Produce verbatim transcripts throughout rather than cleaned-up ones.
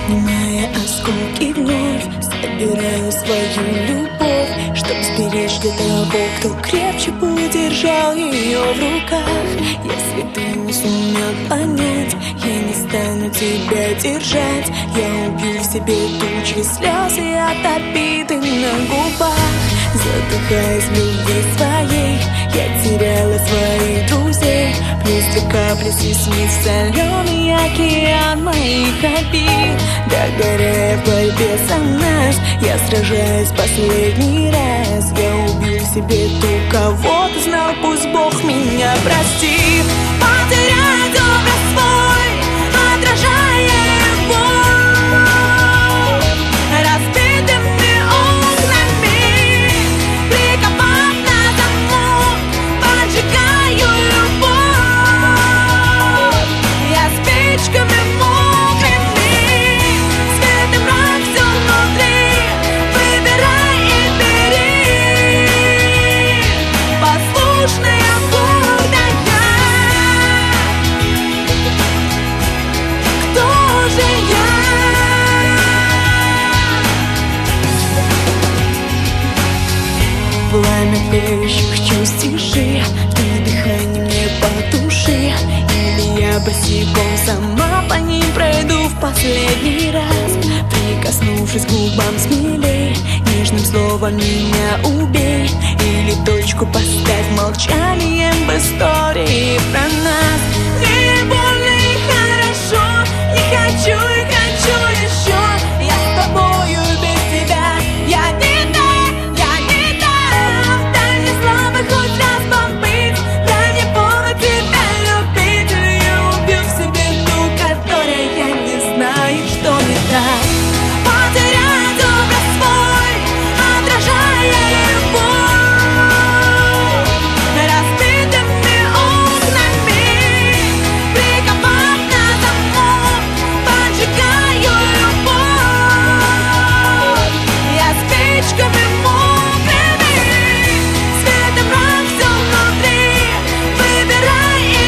Поднимая осколки вновь, собираю свою любовь, чтоб сберечь для того, кто крепче удержал ее в руках. Если ты не сумел понять, я не стану тебя держать. Я убью в себе тучи слез и от обиды на губах. Задыхаясь в любви своей, я теряла своих друзей. Плюс две капли слезни в соленый океан моих обид. Догорая в борьбе за нас, я сражаюсь последний раз. Я убью в себе ту, кого ты знал, пусть Бог меня простит. Потерять образ свой, отражая его разбитыми окнами, приковав на замок, поджигаю любовь. Я спичками мокрыми, свет и мрак все внутри, выбирай и бери. Послушная гордая, кто же я? Пламя тлеющих чувств тиши, ты дыхание мне по душе. Или я босиком сама по ним пройду в последний раз. Прикоснувшись к губам смелей, нежным словом меня убей. Или точку поставь молчанием в истории про нас. Мне и больно, и хорошо, не хочу и хочу еще. Я с тобою без тебя, я не та, я не та. Дай мне слабый хоть раз побыть, дай мне повод тебя любить. Или я убью в себе ту, которая не знает, что не так. Потерять образ свой, отражая его разбитыми окнами, приковав на замок, поджигаю любовь. Я спичками мокрыми, свет и мрак все внутри, выбирай и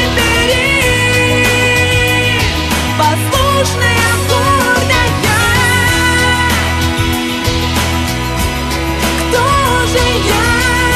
бери. Послушная гордая, кто же я?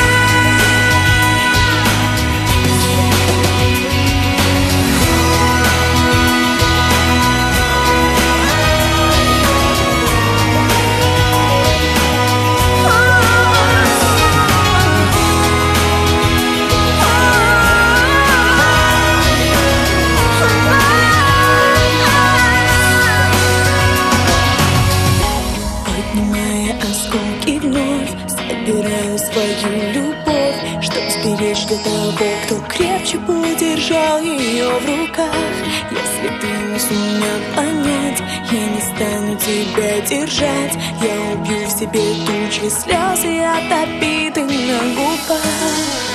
Поднимая осколки вновь, собираю свою любовь, чтоб сберечь для того, кто крепче удержал ее в руках. Если ты не сумел понять, я не стану тебя держать. Я убью в себе тучи слез и от обиды на губах.